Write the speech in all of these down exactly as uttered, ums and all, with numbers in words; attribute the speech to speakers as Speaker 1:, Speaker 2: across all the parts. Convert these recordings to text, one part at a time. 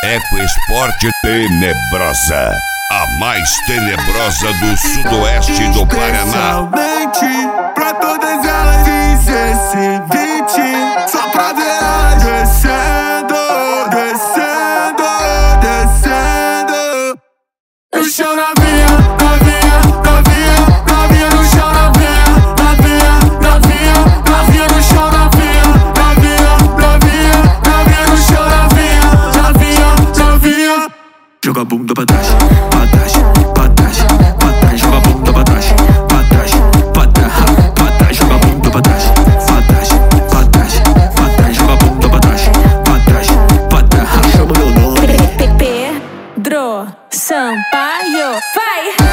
Speaker 1: Ecoesporte Tenebrosa, a mais tenebrosa do sudoeste do Paraná.
Speaker 2: Especialmente pra todas elas fiz esse beat, só pra ver elas descendo, descendo, descendo no chão, novinha, novinha, novinha, novinha no chão, novinha, novinha, novinha, novinha no chão, novinha, novinha, novinha, novinha no chão, novinha, novinha, novinha. Joga a bunda pra trás, pra trás, pra trás, pra trás, joga a bunda pra trás, pra trás, pra trás, pra trás, joga a bunda pra trás, pra trás, pra trás, pra trás, joga a bunda pra trás, pra trás, pra trás, chama meu nome.
Speaker 3: Pedro Sampaio, vai!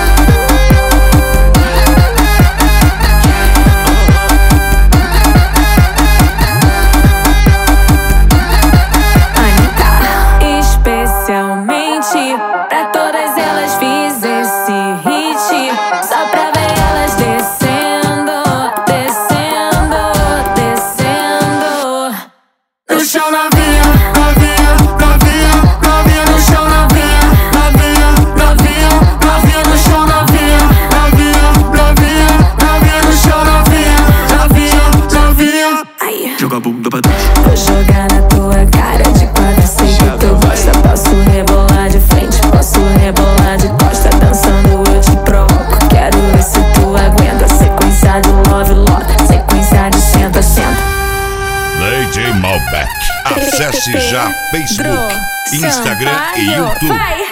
Speaker 3: Pra todas elas fiz esse hit, só pra ver elas descendo, descendo, descendo no chão, novinha, novinha, novinha, novinha no chão, novinha, novinha, novinha, novinha no chão, novinha, novinha, novinha, novinha no chão, novinha, novinha, novinha. Aí, joga a bunda pra trás. Vou jogar na tua cara de quatro, sei que tu gosta. Posso rebolar de frente, posso rebolar de costa. Dançando eu te provoco, quero ver se tu aguenta. Sequência de love, love, sequência de senta, senta.
Speaker 1: Lady Malbec. Acesse já Facebook, Instagram e YouTube.
Speaker 3: Vai.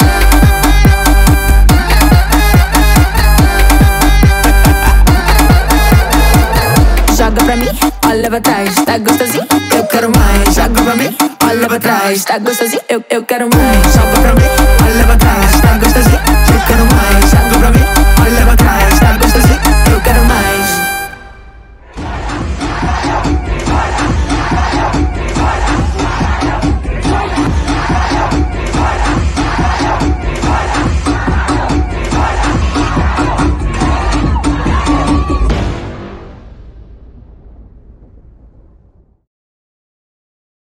Speaker 3: Joga pra mim, olha pra trás, tá gostosinho? Eu quero mais. Joga pra mim, olha pra trás, tá gostosinho? Eu, eu quero mais. Joga pra mim, olha pra trás, tá gostosinho?